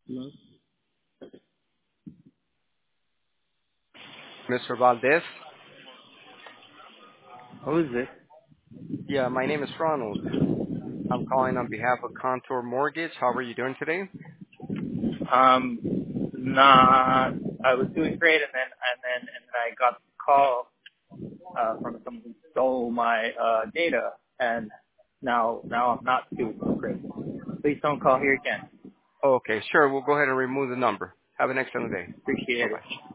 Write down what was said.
No. Mr. Valdez? Who is this? Yeah, my name is Ronald. I'm calling on behalf of Contour Mortgage. How are you doing today? Nah, I was doing great, and then I got a call from someone who stole my data, and now I'm not doing so great. Please don't call here again. Okay, sure. We'll go ahead and remove the number. Have an excellent day. Appreciate Bye-bye. it.